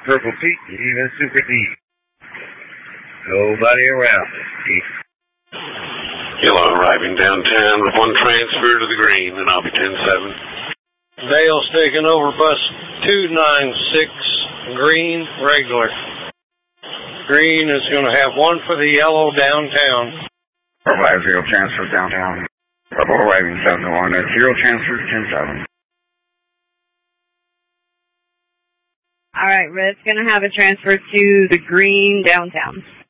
Purple Pete, even Super D. Nobody around. Yellow arriving downtown with one transfer to the green, and I'll be 10-7. Dale's taking over bus 296, green, regular. Green is going to have one for the yellow downtown. 450 transfer downtown. Purple arriving 7-1, 0 transfer 10-7. All right, Red's going to have a transfer to the green downtown.